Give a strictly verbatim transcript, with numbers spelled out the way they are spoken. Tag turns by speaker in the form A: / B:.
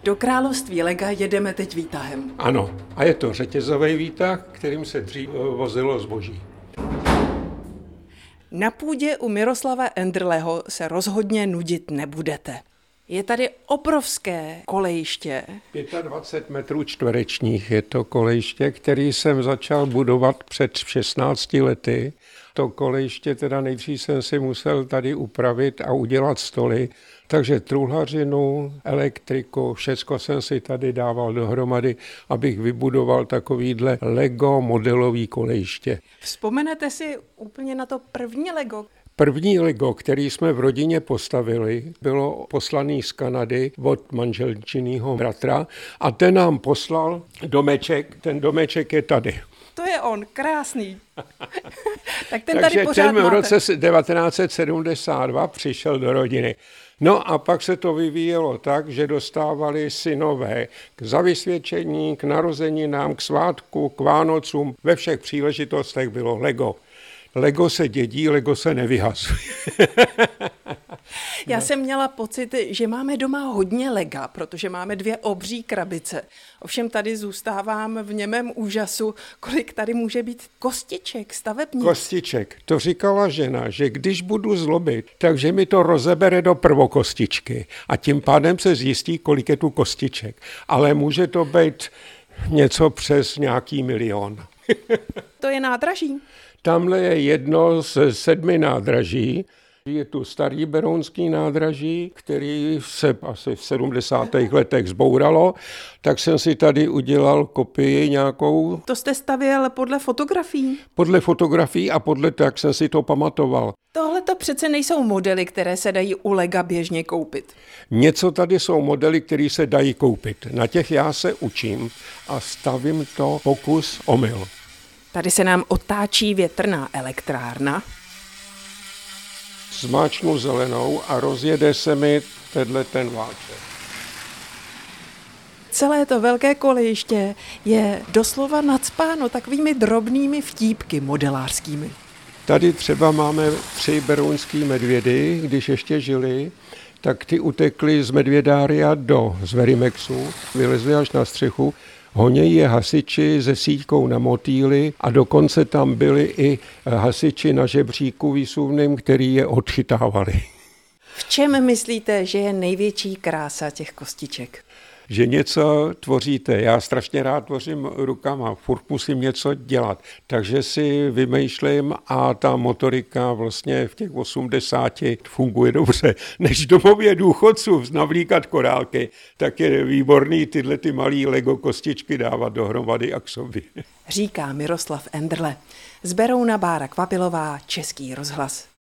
A: Do království lega jedeme teď výtahem.
B: Ano, a je to řetězový výtah, kterým se dřív vozilo zboží.
A: Na půdě u Miroslava Enderleho se rozhodně nudit nebudete. Je tady obrovské kolejiště.
B: dvacet pět metrů čtverečních je to kolejiště, který jsem začal budovat před šestnácti lety. To kolejiště teda nejdřív jsem si musel tady upravit a udělat stoly, takže truhlařinu, elektriku, všecko jsem si tady dával dohromady, abych vybudoval takovýhle Lego modelový kolejiště.
A: Vzpomenete si úplně na to první Lego?
B: První Lego, který jsme v rodině postavili, bylo poslaný z Kanady od manželčinýho bratra a ten nám poslal domeček, ten domeček je tady.
A: To je on, krásný. Tak ten
B: Takže
A: tady pořád
B: ten v
A: máte.
B: roce devatenáct set sedmdesát dva přišel do rodiny. No a pak se to vyvíjelo tak, že dostávali synové k zavysvědčení, k narozeninám, k svátku, k Vánocům. Ve všech příležitostech bylo Lego. Lego se dědí, Lego se nevyhazuje.
A: Já jsem měla pocit, že máme doma hodně lega, protože máme dvě obří krabice. Ovšem tady zůstávám v němém úžasu, kolik tady může být kostiček, stavebnic.
B: Kostiček. To říkala žena, že když budu zlobit, takže mi to rozebere do prvokostičky a tím pádem se zjistí, kolik je tu kostiček. Ale může to být něco přes nějaký milion.
A: To je nádraží?
B: Tamhle je jedno z sedmi nádraží. Je tu starý berounský nádraží, který se asi v sedmdesátých letech zbouralo, tak jsem si tady udělal kopii nějakou.
A: To jste stavěl podle fotografií?
B: Podle fotografií a podle toho, jak jsem si to pamatoval.
A: Tohle to přece nejsou modely, které se dají u lega běžně koupit.
B: Něco tady jsou modely, které se dají koupit. Na těch já se učím a stavím to pokus omyl.
A: Tady se nám otáčí větrná elektrárna.
B: Zmáčknu zelenou a rozjede se mi tenhle ten vláček.
A: Celé to velké kolejiště je doslova nacpáno takovými drobnými vtípky modelářskými.
B: Tady třeba máme tři berounský medvědy, když ještě žili, tak ty utekli z medvědária do Zverimexu, vylezli až na střechu, honějí je hasiči se síťkou na motýly a dokonce tam byli i hasiči na žebříku výsuvným, který je odchytávali.
A: V čem myslíte, že je největší krása těch kostiček?
B: Že něco tvoříte. Já strašně rád tvořím rukama, furt musím něco dělat. Takže si vymýšlím a ta motorika vlastně v těch osmdesáti funguje dobře. Než v domově důchodců navlíkat korálky, tak je výborný tyhle ty malý Lego kostičky dávat dohromady a k sobě.
A: Říká Miroslav Enderle. Z Berouna Bára Kvapilová, Český rozhlas.